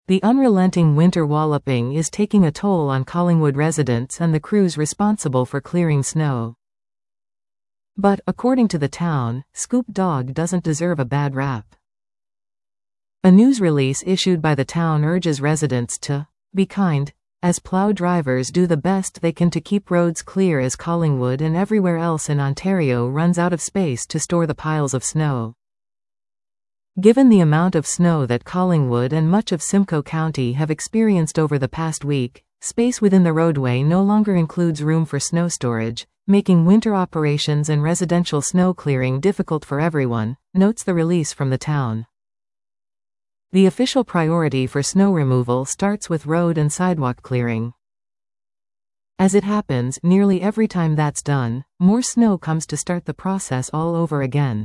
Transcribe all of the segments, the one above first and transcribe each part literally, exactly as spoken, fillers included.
The unrelenting winter walloping is taking a toll on Collingwood residents and the crews responsible for clearing snow. But, according to the town, Scoop Dog doesn't deserve a bad rap. A news release issued by the town urges residents to be kind, as plough drivers do the best they can to keep roads clear as Collingwood and everywhere else in Ontario runs out of space to store the piles of snow. Given the amount of snow that Collingwood and much of Simcoe County have experienced over the past week, space within the roadway no longer includes room for snow storage, making winter operations and residential snow clearing difficult for everyone, notes the release from the town. The official priority for snow removal starts with road and sidewalk clearing. As it happens, nearly every time that's done, more snow comes to start the process all over again.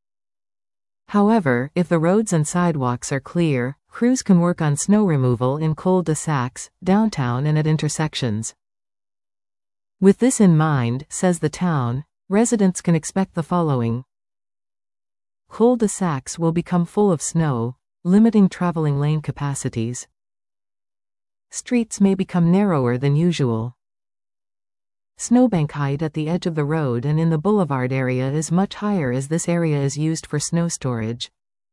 However, if the roads and sidewalks are clear, crews can work on snow removal in cul-de-sacs, downtown and at intersections. With this in mind, says the town, residents can expect the following. Cul-de-sacs will become full of snow, limiting traveling lane capacities. Streets may become narrower than usual. Snowbank height at the edge of the road and in the boulevard area is much higher as this area is used for snow storage.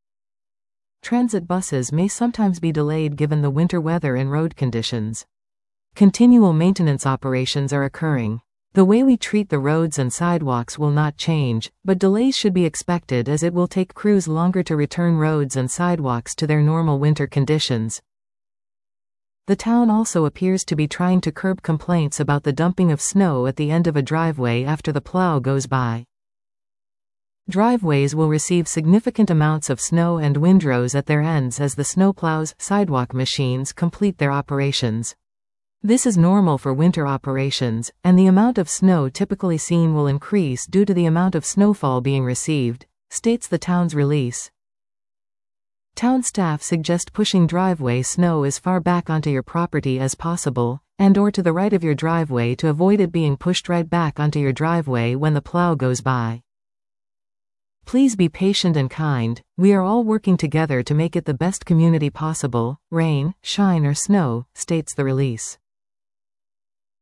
Transit buses may sometimes be delayed given the winter weather and road conditions. Continual maintenance operations are occurring. The way we treat the roads and sidewalks will not change, but delays should be expected as it will take crews longer to return roads and sidewalks to their normal winter conditions. The town also appears to be trying to curb complaints about the dumping of snow at the end of a driveway after the plow goes by. Driveways will receive significant amounts of snow and windrows at their ends as the snowplows, sidewalk machines complete their operations. This is normal for winter operations, and the amount of snow typically seen will increase due to the amount of snowfall being received, states the town's release. Town staff suggest pushing driveway snow as far back onto your property as possible, and or to the right of your driveway to avoid it being pushed right back onto your driveway when the plow goes by. Please be patient and kind, we are all working together to make it the best community possible, rain, shine or snow, states the release.